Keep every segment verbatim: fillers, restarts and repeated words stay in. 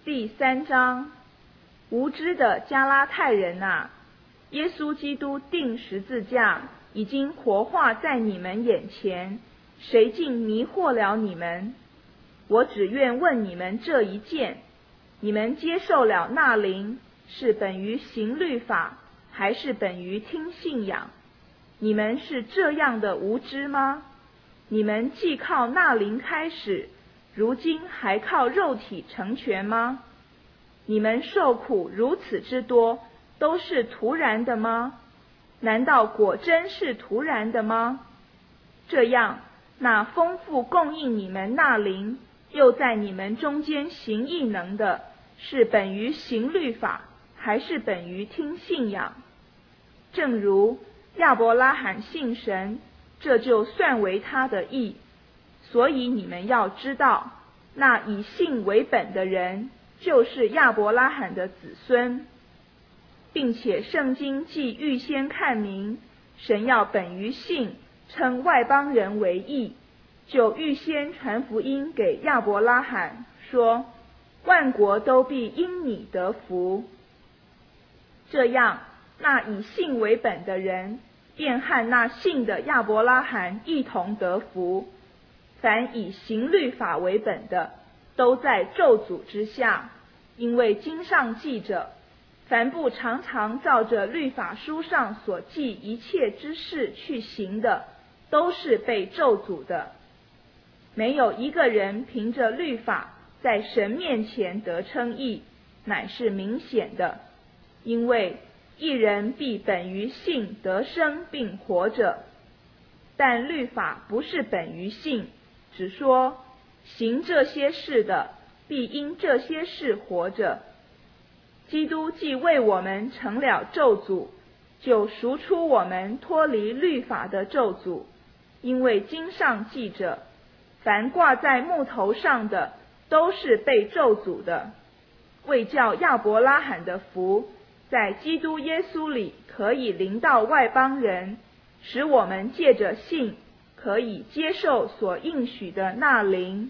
第三章，无知的加拉太人啊，耶稣基督钉十字架已经活化在你们眼前，谁竟迷惑了你们？我只愿问你们这一件：你们接受了那灵，是本于行律法，还是本于听信仰？你们是这样的无知吗？你们既靠那灵开始，如今还靠肉体成全吗？你们受苦如此之多，都是突然的吗？难道果真是突然的吗？这样，那丰富供应你们那灵，又在你们中间行异能的，是本于行律法，还是本于听信仰？正如亚伯拉罕信神，这就算为他的义。所以你们要知道，那以信为本的人，就是亚伯拉罕的子孙，并且圣经既预先看明，神要本于信称外邦人为义，就预先传福音给亚伯拉罕，说万国都必因你得福。这样，那以信为本的人，便和那信的亚伯拉罕一同得福。凡以行律法为本的，都在咒诅之下，因为经上记着，凡不常常照着律法书上所记一切之事去行的，都是被咒诅的。没有一个人凭着律法在神面前得称义，乃是明显的，因为一人必本于信得生并活着。但律法不是本于信，只说行这些事的，必因这些事活着。基督既为我们成了咒诅，就赎出我们脱离律法的咒诅，因为经上记着，凡挂在木头上的，都是被咒诅的，为叫亚伯拉罕的福，在基督耶稣里可以临到外邦人，使我们借着信，可以接受所应许的那灵。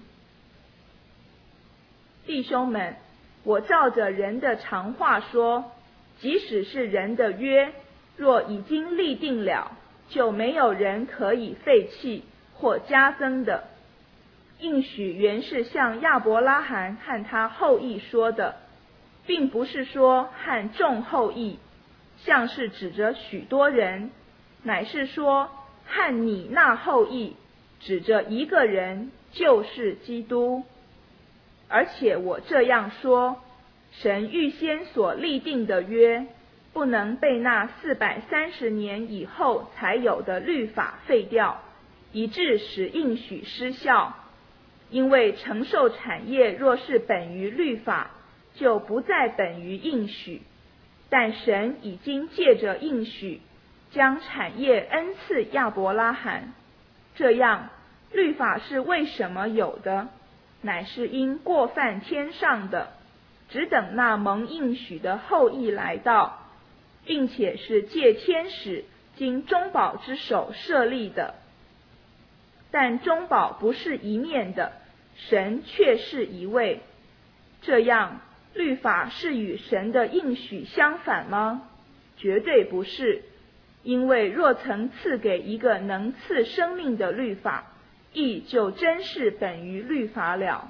弟兄们，我照着人的常话说，即使是人的约，若已经立定了，就没有人可以废弃或加增的。应许原是向亚伯拉罕和他后裔说的，并不是说和众后裔，像是指着许多人，乃是说和你那后裔，指着一个人，就是基督。而且我这样说，神预先所立定的约，不能被那四百三十年以后才有的律法废掉，以致使应许失效。因为承受产业若是本于律法，就不再本于应许，但神已经借着应许，将产业恩赐亚伯拉罕。这样，律法是为什么有的？乃是因过犯天上的，只等那蒙应许的后裔来到，并且是借天使经中保之手设立的。但中保不是一面的，神却是一位。这样，律法是与神的应许相反吗？绝对不是。因为若曾赐给一个能赐生命的律法，义就真是本于律法了。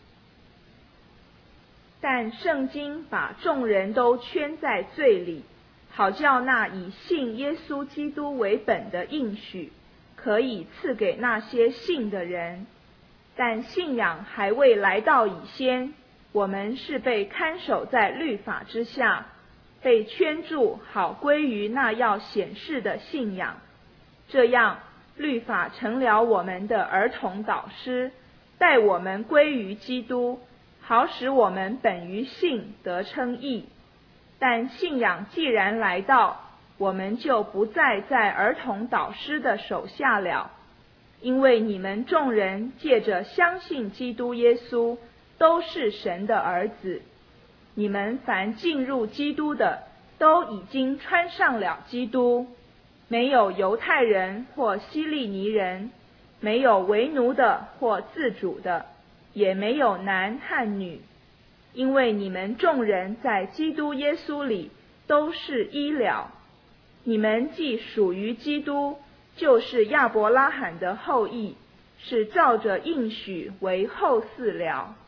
但圣经把众人都圈在罪里，好叫那以信耶稣基督为本的应许，可以赐给那些信的人。但信仰还未来到以先，我们是被看守在律法之下，被圈住，好归于那要显示的信仰。这样，律法成了我们的儿童导师，带我们归于基督，好使我们本于信得称义。但信仰既然来到，我们就不再在儿童导师的手下了，因为你们众人借着相信基督耶稣，都是神的儿子。你们凡进入基督的，都已经穿上了基督。没有犹太人或希利尼人，没有为奴的或自主的，也没有男和女， 因为你们众人在基督耶稣里都是一了。你们既属于基督，就是亚伯拉罕的后裔，是照着应许为后嗣了。